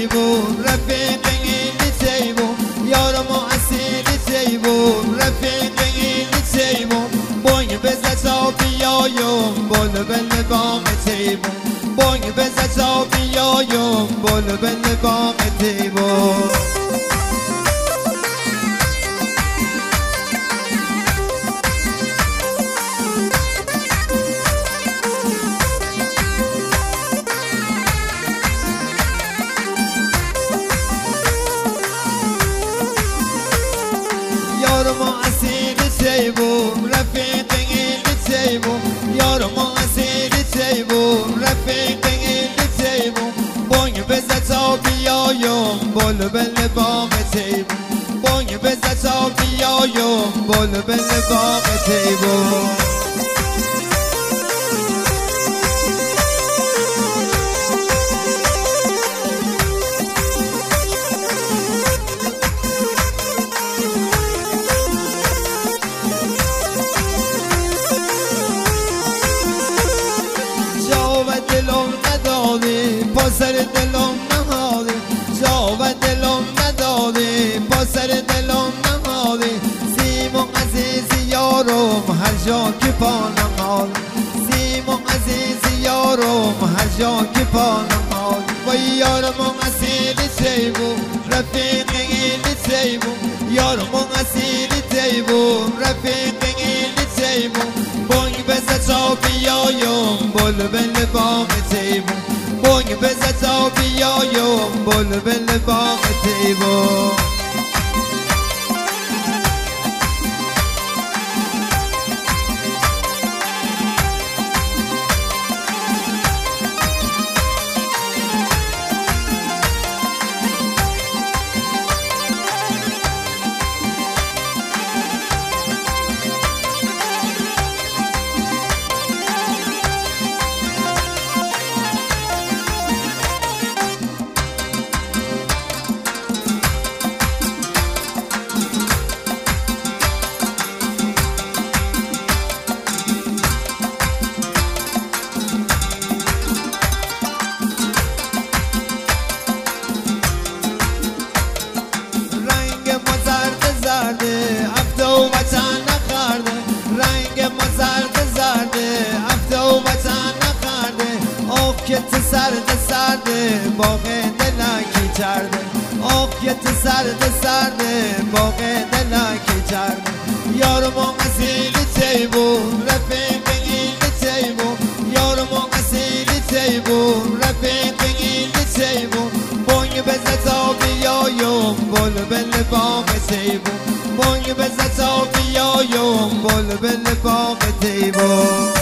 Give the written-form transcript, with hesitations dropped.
تیبون رفیق این تیبون یارم و اصیل تیبون رفیق این تیبون بانگ بزن تا بیایم بل بل باغ تیبون بانگ بزن تا بیایم بل بل باغ تیبون یارم و اصیل تیبون رفیق این تیبون یارم و اصیل تیبون رفیق این تیبون بانگ بزن تا بیایم بل بل باغ تیبون بانگ بزن تا بیایم بل بل باغ تیبون سر دلم نهاده جا و دلم نداده با سر دلم نهاده سیمون عزیز یارم هر جا که پا نهاد سیمون عزیز یارم هر جا که پا نهاد و یارم اصیل تیبون رفیق این تیبون یارم اصیل تیبون رفیق این تیبون بانگ بزن تا بیایم بل بل باغ تیبون بانگ بزن تا بیایم بل بل باغ تیبون افته و وطن نخرده رنگ ما زرد زرده افته و وطن نخرده آخ که تو سرد سرده باغ دلکی چرده آخ که تو سرد سرده باغ دلکی چرده یارم اصیل تیبون رفیق این تیبون یارم اصیل تیبون رفیق این تیبون بانگ بزن تا بیایم بل بل باغ تیبون بانگ بزن تا بیایم بل بل باغ تیبون